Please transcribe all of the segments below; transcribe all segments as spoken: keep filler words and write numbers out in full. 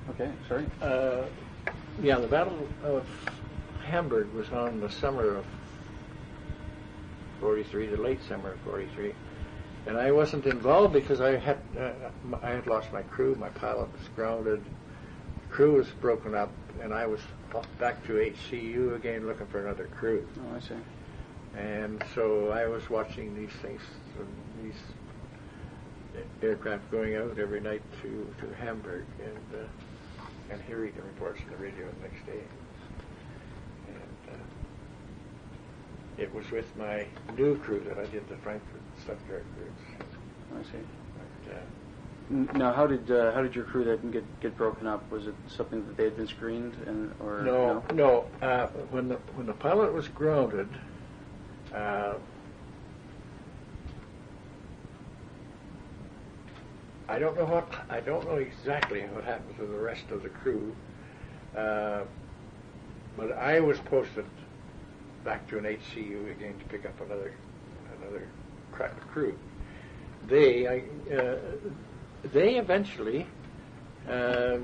Okay, sorry. Uh, yeah, the Battle of Hamburg was on the summer of forty-three, the late summer of forty-three, and I wasn't involved because I had uh, I had lost my crew. My pilot was grounded. The crew was broken up, and I was back to H C U again looking for another crew. Oh, I see. And so I was watching these things, these aircraft going out every night to, to Hamburg, and uh, and hearing the reports on the radio the next day. And uh, it was with my new crew that I did the Frankfurt Stuttgart routes. I see. But, uh, Now, how did uh, how did your crew then get get broken up? Was it something that they had been screened, and or no, no? no. Uh, when the when the pilot was grounded, uh, I don't know what I don't know exactly what happened to the rest of the crew, uh, but I was posted back to an H C U again to pick up another another crack crew. They I. Uh, They eventually uh,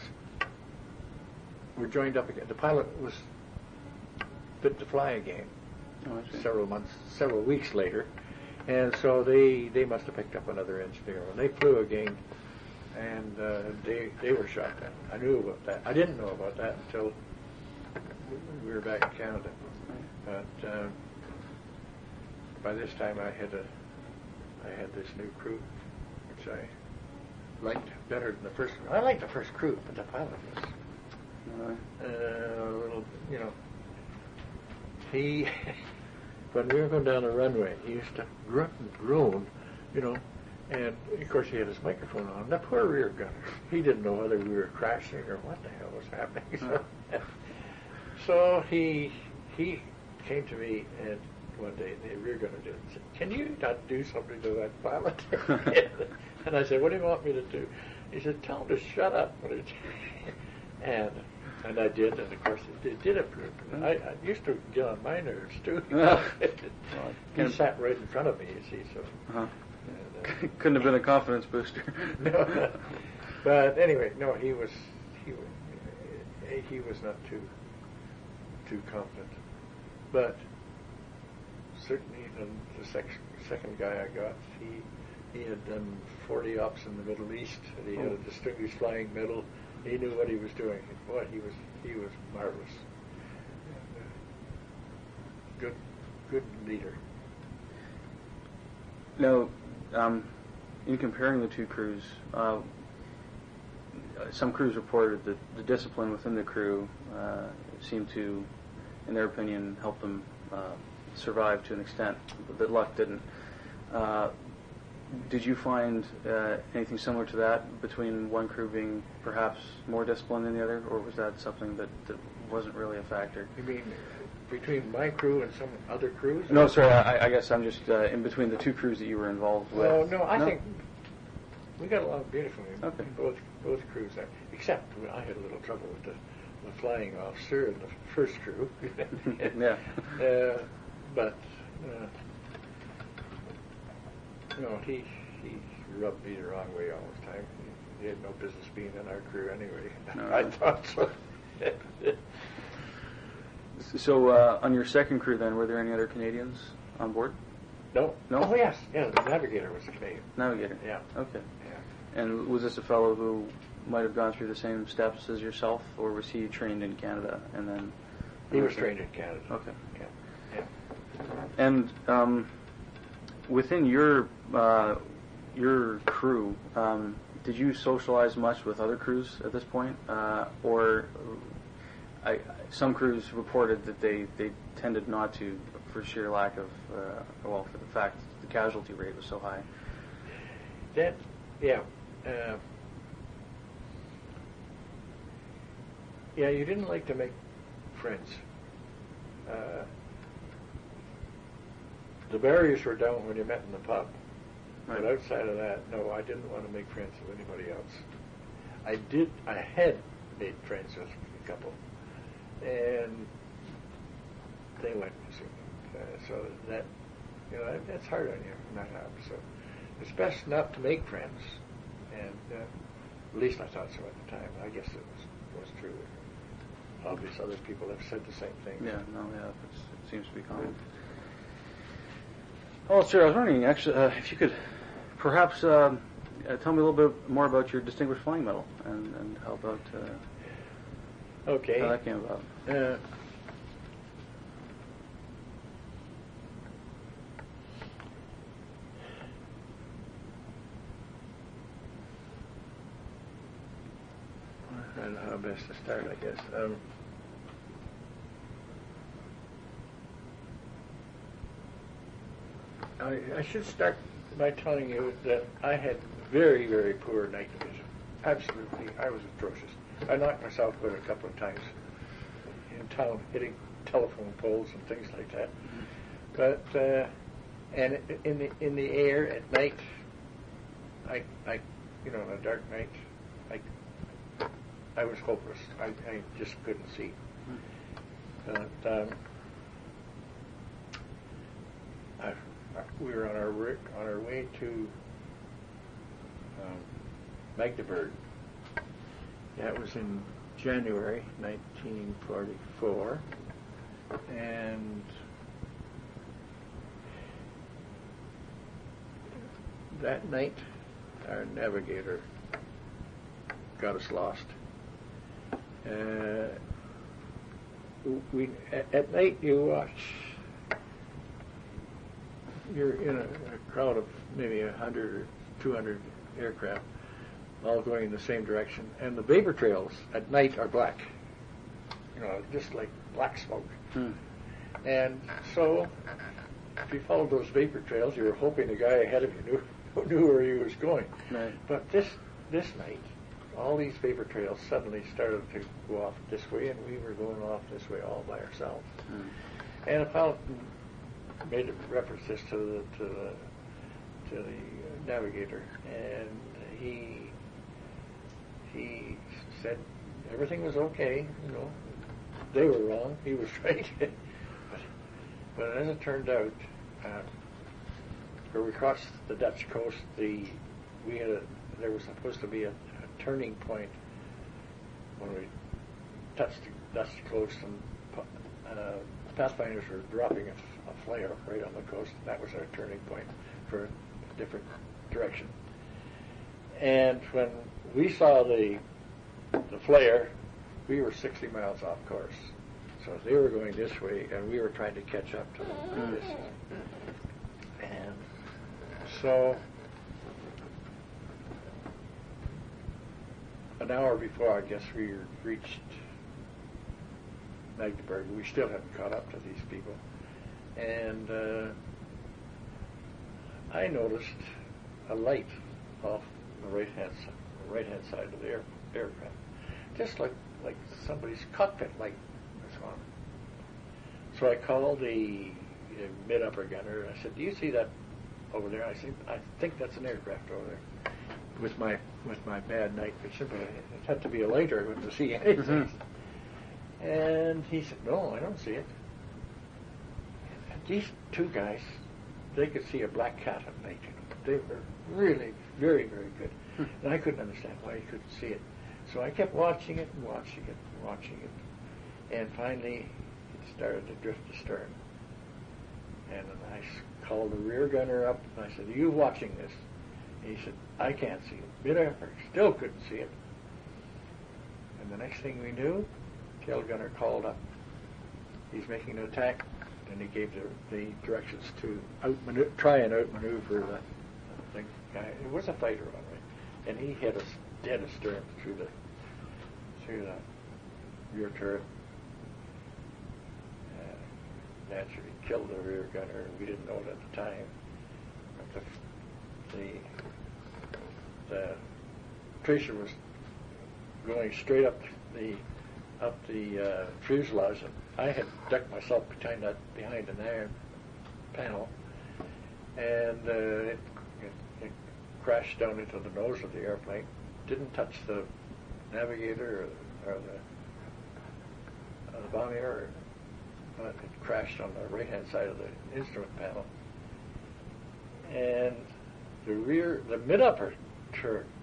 were joined up again. The pilot was fit to fly again Oh, I see. several months, several weeks later, and so they they must have picked up another engineer. And they flew again, and uh, they they were shot down. I knew about that. I didn't know about that until we were back in Canada. But uh, by this time, I had a I had this new crew, which I liked better than the first one. I liked the first crew, but the pilot was uh, a little, you know, he, when we were going down the runway, he used to grunt and groan, you know, and of course he had his microphone on. The poor rear gunner, he didn't know whether we were crashing or what the hell was happening. So, so he, he came to me and one day, the rear gunner did, and said, "Can you not do something to that pilot?" And I said, "What do you want me to do?" He said, "Tell him to shut up." and and I did, and of course it, it did improve. I, I used to get on my nerves too. Well, he sat right in front of me, you see. So uh-huh. and, uh, couldn't have been a confidence booster. No, but anyway, no, he was he was he was not too too confident, but certainly the, the sec- second guy I got, he he had done forty ops in the Middle East, and he had a distinguished flying medal. He knew what he was doing. And boy, he was he was marvelous. And, uh, good good leader. Now, um, in comparing the two crews, uh, some crews reported that the discipline within the crew uh, seemed to, in their opinion, help them uh, survive to an extent, but that luck didn't. Uh, did you find uh, anything similar to that between one crew being perhaps more disciplined than the other, or was that something that, that wasn't really a factor? You mean between my crew and some other crews? No, sorry, I, I guess I'm just uh, in between the two crews that you were involved with. Well, no, I no? think we got along beautifully. Okay. Both both crews there, except I had a little trouble with the, the flying officer in the first crew. Yeah. Uh, but uh, no, he he rubbed me the wrong way all the time. He, he had no business being in our crew anyway. No. I thought so. So, uh, on your second crew, then, were there any other Canadians on board? No. No? Oh yes, yeah. The navigator was a Canadian. Navigator. Yeah. Okay. Yeah. And was this a fellow who might have gone through the same steps as yourself, or was he trained in Canada and then? He was trained in Canada. Okay. Yeah. Yeah. And um, within your uh, your crew, um, did you socialize much with other crews at this point, uh, or I, some crews reported that they, they tended not to for sheer lack of uh, well, for the fact that the casualty rate was so high. That, yeah. Uh, yeah, you didn't like to make friends. Uh, the barriers were down when you met in the pub. Right. But outside of that, no, I didn't want to make friends with anybody else. I did, I had made friends with a couple, and they went missing. Uh, so that, you know, that, that's hard on you when that happens. So it's best not to make friends, and uh, At least I thought so at the time. I guess it was, was true. Obviously, other people have said the same thing. Yeah, no, yeah, it's, it seems to be common. Oh, sir, I was wondering, actually, uh, if you could perhaps um, uh, tell me a little bit more about your Distinguished Flying Medal and, and how about uh, Okay. how that came about. Uh, I don't know how best to start, I guess. Um, I, I should start by telling you that I had very, very poor night vision. Absolutely, I was atrocious. I knocked myself out a couple of times in town, hitting telephone poles and things like that. But uh, and in the in the air at night, I, I, you know, on a dark night, I, I was hopeless. I, I just couldn't see. But um, I, we were on our on our way to um, Magdeburg. That was in January nineteen forty-four, and that night our navigator got us lost. Uh, we at, at night you watch. You're in a, a crowd of maybe a hundred or two hundred aircraft, all going in the same direction, and the vapor trails at night are black. You know, just like black smoke. Hmm. And so, if you followed those vapor trails, you were hoping the guy ahead of you knew knew where he was going. Right. But this this night, all these vapor trails suddenly started to go off this way, and we were going off this way all by ourselves. Hmm. And a pilot made a reference this to the to the to the navigator, and he he said everything was okay. You know, they were wrong, he was right. but, but as it turned out, uh, where we crossed the Dutch coast, the we had a, there was supposed to be a, a turning point when we touched the Dutch coast, and uh, pathfinders were dropping a, a flare right on the coast. That was our turning point for a different direction. And when we saw the the flare, we were sixty miles off course. So they were going this way, and we were trying to catch up to them this. And so an hour before, I guess, we reached Magdeburg. We still hadn't caught up to these people. And uh, I noticed a light off the right-hand side, the right-hand side of the air, aircraft, just like like somebody's cockpit light was on. So I called the uh, mid-upper gunner, and I said, "Do you see that over there?" I said, "I think that's an aircraft over there." With my with my bad night vision, but it had to be a lighter to see anything. Mm-hmm. And he said, "No, I don't see it." And these two guys, they could see a black cat at night. They were really very, very good. Hmm. And I couldn't understand why he couldn't see it. So I kept watching it and watching it and watching it. And finally, it started to drift astern. And then I called the rear gunner up, and I said, "Are you watching this?" And he said, "I can't see it." Mid-upper still couldn't see it. And the next thing we knew, tail gunner called up. He's making an attack, and he gave the, the directions to outmanu- try and outmaneuver the thing. It was a fighter, all right, and he hit us dead astern through the through the rear turret. Uh, naturally, killed the rear gunner. We didn't know it at the time. But the the, the tracer was going straight up the up the uh, fuselage, and I had ducked myself behind that behind an iron panel, and uh, it, it, it crashed down into the nose of the airplane. Didn't touch the navigator or, or the, uh, the bomb air, but it crashed on the right-hand side of the instrument panel. And the rear, the mid-upper turret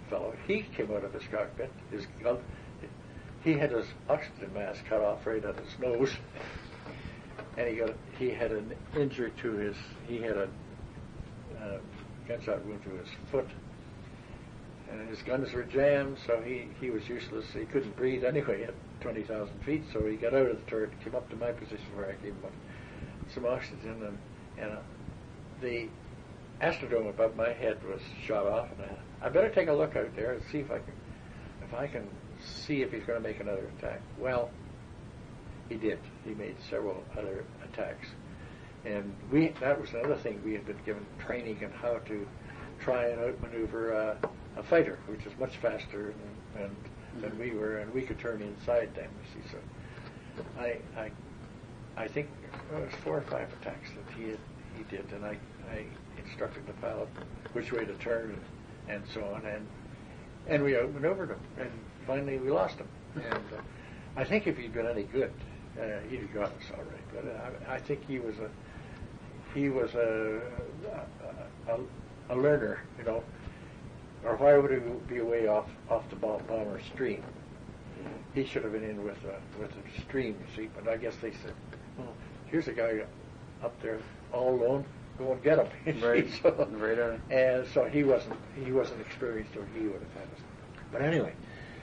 fellow. He came out of his cockpit. His gun, he had his oxygen mask cut off right at his nose, and he got he had an injury to his. He had a uh, gunshot wound to his foot, and his guns were jammed, so he, he was useless. He couldn't breathe anyway at twenty thousand feet, so he got out of the turret, came up to my position where I gave him some oxygen, and, and uh, the Astrodome above my head was shot off, and I, I better take a look out there and see if I can if I can see if he's going to make another attack. Well, he did. He made several other attacks. And we that was another thing. We had been given training on how to try and outmaneuver uh, a fighter, which is much faster than, than, than we were, and we could turn inside them, you see. So I, I, I think well, it was four or five attacks that he had, he did, and I, I instructed the pilot which way to turn and, and so on, and and we outmaneuvered him, and finally we lost him. And uh, I think if he'd been any good, uh, he'd have got us all right. But I, I think he was a he was a a, a a learner, you know. Or why would he be away off off the bomber stream? He should have been in with a, with the stream, you see. But I guess they said, well, here's a guy up there all alone. Go and get him. You Right. see? So, Right on. and so he wasn't he wasn't experienced, or he would have had us. But anyway,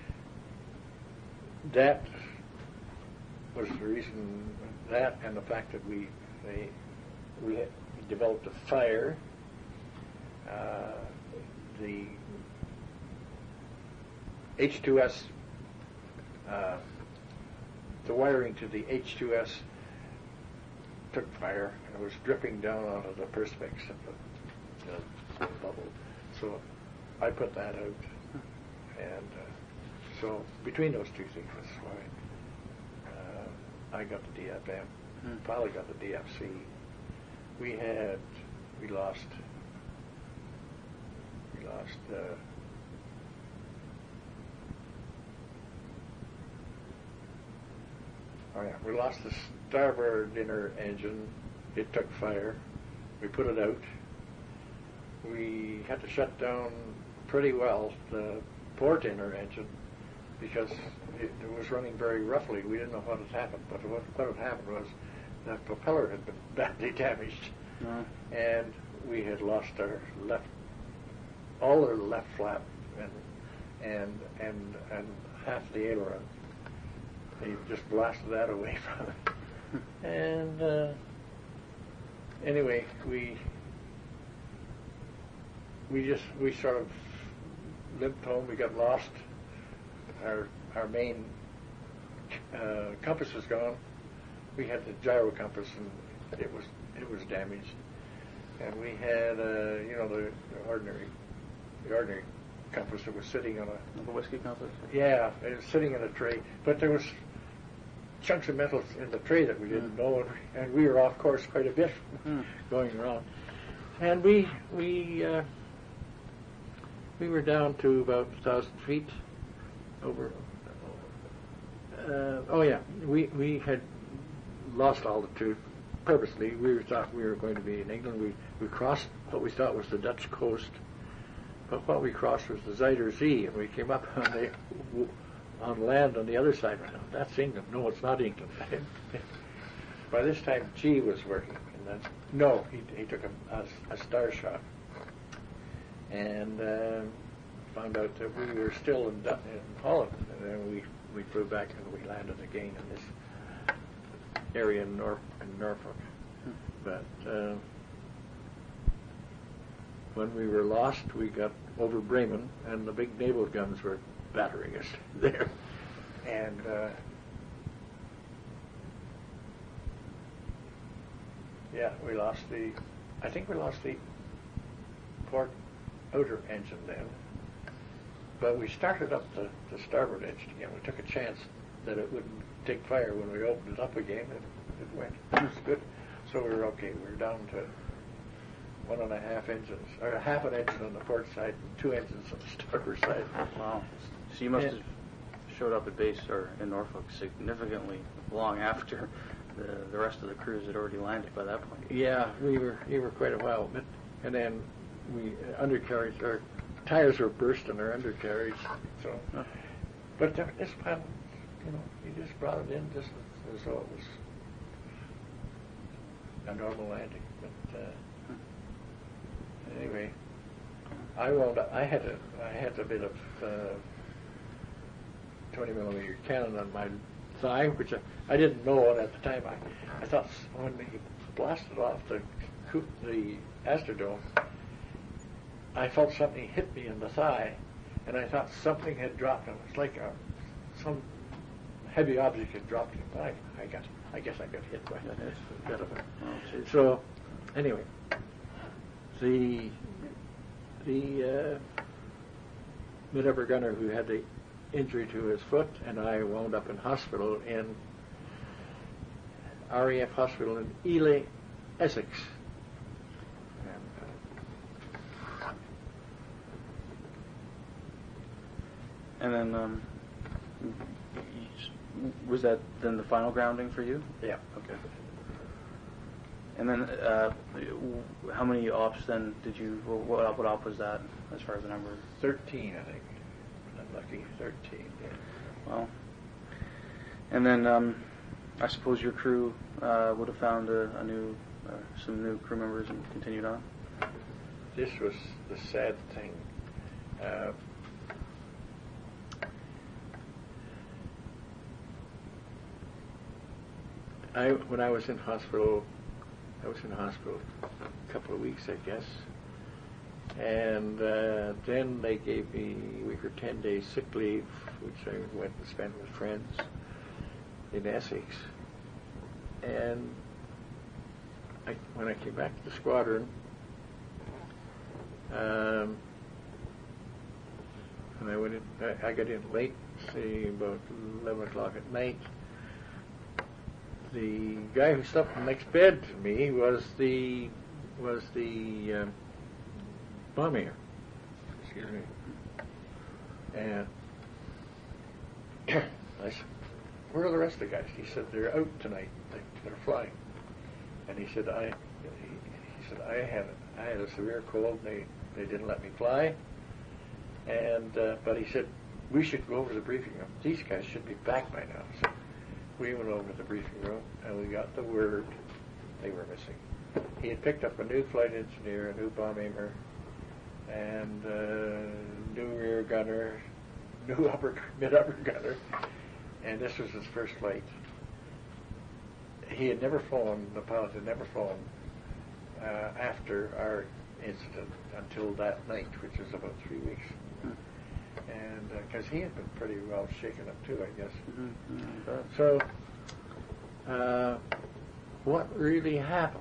that was the reason. That and the fact that we they, we had developed a fire. Uh, the H two S, uh, the wiring to the H two S took fire, and it was dripping down onto the perspex of the, the bubble. So I put that out, and uh, so between those two things, that's why uh, I got the D F M. Hmm. Pilot got the D F C. We had, we lost. We lost uh, oh yeah, we lost the starboard inner engine. It took fire. We put it out. We had to shut down pretty well the port inner engine because it, it was running very roughly. We didn't know what had happened, but what, what had happened was the propeller had been badly damaged, Uh, and we had lost our left all their left flap and and and and half the aileron. They just blasted that away from it. And uh, anyway, we we just we sort of limped home. We got lost. Our our main uh, compass was gone. We had the gyro compass, and it was it was damaged. And we had uh, you know the, the ordinary. The ordinary compass that was sitting on a the whiskey compass. yeah, it was sitting in a tray, but there was chunks of metal in the tray that we didn't Mm. know, and, and we were off course quite a bit Mm. going around. And we we uh, we were down to about a thousand feet over. Uh, oh yeah, we we had lost altitude purposely. We thought we were going to be in England. We we crossed what we thought was the Dutch coast. But what we crossed was the Zuider Zee, and we came up on the on land on the other side. Went, oh, that's England. No, it's not England. By this time, G was working, and then no, he he took a, a, a star shot, and uh, found out that we were still in, Dun- in Holland, and then we we flew back and we landed again in this area in, Nor- in Norfolk, but. Uh, When we were lost, we got over Bremen, and the big naval guns were battering us there. And uh, yeah, we lost the, I think we lost the port outer engine then. But we started up the, the starboard engine again. We took a chance that it wouldn't take fire when we opened it up again, and it went. It was good. So we were okay. We were down to one and a half engines, or half an engine on the port side and two engines on the starboard side. Wow. So you must Yeah. have showed up at base or in Norfolk significantly long after the the rest of the crews had already landed by that point. Yeah, we were we were quite a while, but and then we uh, undercarriage or tires were burst in our undercarriage. So, Oh. but uh, this pilot, you know, he just brought it in just as though it was a normal landing. But uh, anyway, I wound up, I had a I had a bit of uh, twenty millimeter cannon on my thigh, which I, I didn't know it at the time. I, I thought when he blasted off the coo- the Astrodome, I felt something hit me in the thigh, and I thought something had dropped. It was like a, some heavy object had dropped. But I, I got, I guess I got hit by a bit of it. Oh, geez. So, anyway, the the uh, mid-upper gunner who had the injury to his foot, and I wound up in hospital in R A F hospital in Ely, Essex. And then, um, was that then the final grounding for you? Yeah. Okay. And then, uh, how many ops then did you? What, what op was that, as far as the number? Thirteen, I think. I'm lucky. Thirteen. Yeah. Well, and then um, I suppose your crew uh, would have found a, a new, uh, some new crew members and continued on. This was the sad thing. Uh, I when I was in hospital, I was in hospital a couple of weeks, I guess, and uh, then they gave me a week or ten days sick leave, which I went and spent with friends in Essex. And I, when I came back to the squadron, um, and I went in, I, I got in late, say about eleven o'clock at night. The guy who slept in the next bed to me was the was the um, bomber. Excuse me. And I said, "Where are the rest of the guys?" He said, "They're out tonight. They, they're flying." And he said, "I," he, he said, "I had I had a severe cold. And they they didn't let me fly." And uh, but he said, "We should go over to the briefing room. These guys should be back by now." So we went over to the briefing room, and we got the word they were missing. He had picked up a new flight engineer, a new bomb aimer, and uh, new rear gunner, new upper mid-upper gunner, and this was his first flight. He had never flown, the pilot had never flown uh, after our incident until that night, which was about three weeks. And because uh, he had been pretty well shaken up too, I guess. Mm-hmm. Mm-hmm. So, uh, what really happened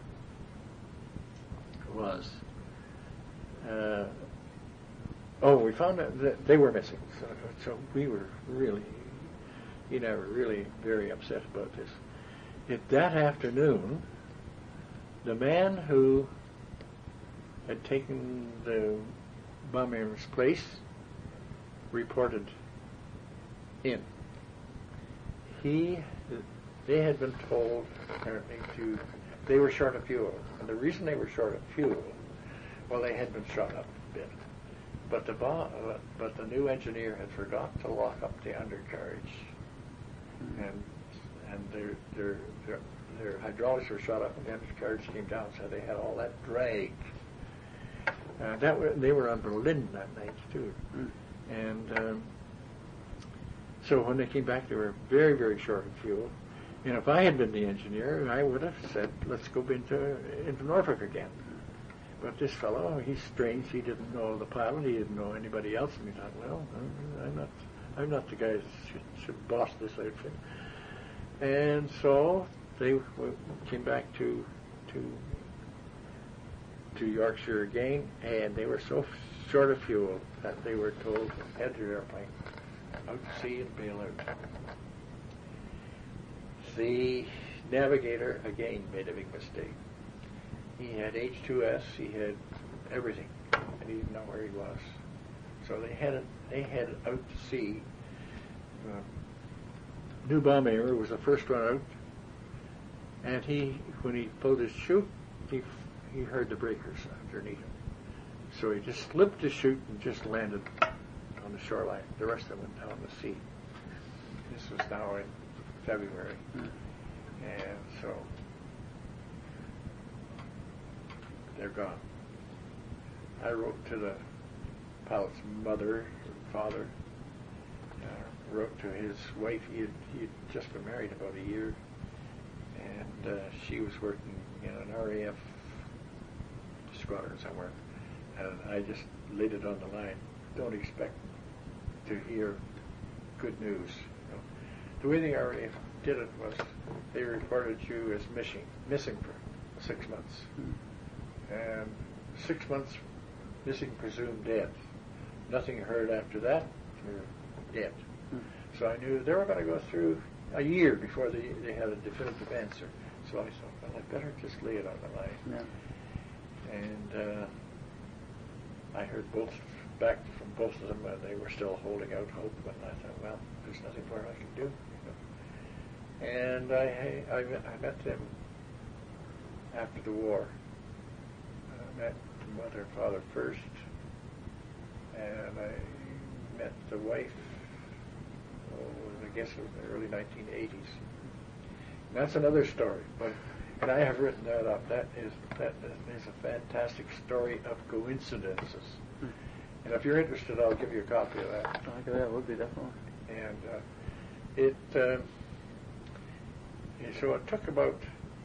was, uh, oh, we found out that they were missing. So, so we were really, you know, really very upset about this. It, that afternoon, the man who had taken the bomber's place reported in. He, they had been told apparently to, they were short of fuel, and the reason they were short of fuel, well, they had been shot up a bit, but the bomb, uh, but the new engineer had forgot to lock up the undercarriage, and and their their their, their hydraulics were shot up, and the undercarriage came down, so they had all that drag. Uh, that were, they were on Berlin that night too. Mm. And um, so when they came back, they were very, very short of fuel. And if I had been the engineer, I would have said, let's go into, into Norfolk again. But this fellow, he's strange. He didn't know the pilot. He didn't know anybody else. And he thought, well, I'm not, I'm not the guy that should, should boss this outfit. And so they w- came back to to to Yorkshire again, and they were so short of fuel that they were told to head their airplane out to sea and bail out. The navigator again made a big mistake. He had H two S, he had everything, and he didn't know where he was. So they headed they headed out to sea. Uh, new bomb aimer was the first one out, and he when he pulled his chute, he he heard the breakers underneath him. So he just slipped his chute and just landed on the shoreline. The rest of them went down the sea. This was now in February. Mm. And so they're gone. I wrote to the pilot's mother and father. Uh, wrote to his wife. He had, he had just been married about a year. And uh, she was working in an R A F squadron somewhere. And I just laid it on the line. Don't expect to hear good news. You know. The way the R A F did it was they reported you as missing, missing for six months. Mm. And six months missing, presumed dead. Nothing heard after that, you're dead. Mm. So I knew they were going to go through a year before they, they had a definitive answer. So I thought, well, I better just lay it on the line. Yeah. And uh, I heard both back from both of them, and they were still holding out hope. And I thought, well, there's nothing more I can do. You know? And I, I, I met them after the war. I met the mother and father first, and I met the wife. Oh, I guess it was in the early nineteen eighties. And that's another story, but and I have written that up. That is that is a fantastic story of coincidences. Hmm. And if you're interested, I'll give you a copy of that. Oh, okay, that would be definitely. And uh, it uh, so it took about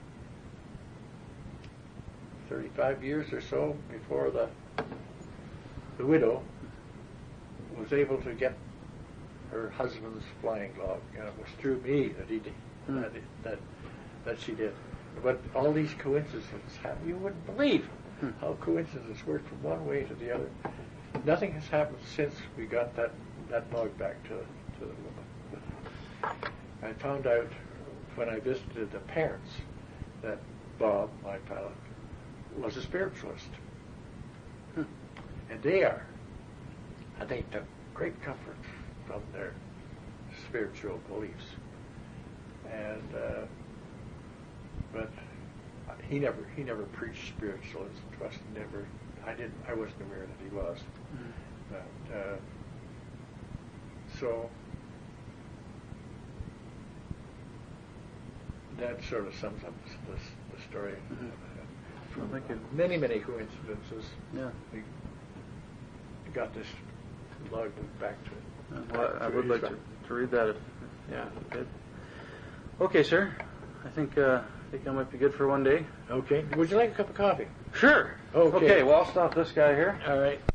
thirty-five years or so before the the widow was able to get her husband's flying log, and it was through me that he did, mm. that, that that she did. But all these coincidences happen. You wouldn't believe mm. how coincidences work from one way to the other. Nothing has happened since we got that, that log back to to the woman. I found out when I visited the parents that Bob, my pilot, was a spiritualist. Hmm. And they are. And they took great comfort from their spiritual beliefs. And uh, but he never he never preached spiritualism to us. Never. I didn't. I wasn't aware that he was. Mm-hmm. But uh, so that sort of sums up the, the story. Mm-hmm. From Thank you. many, many coincidences, yeah, we got this log back to it. Uh, well, I would like to, to read that if, yeah, good. Okay, sir. I think uh, I think I might be good for one day. Okay. Would you like a cup of coffee? Sure. Okay. Okay. Well, I'll stop this guy here. All right.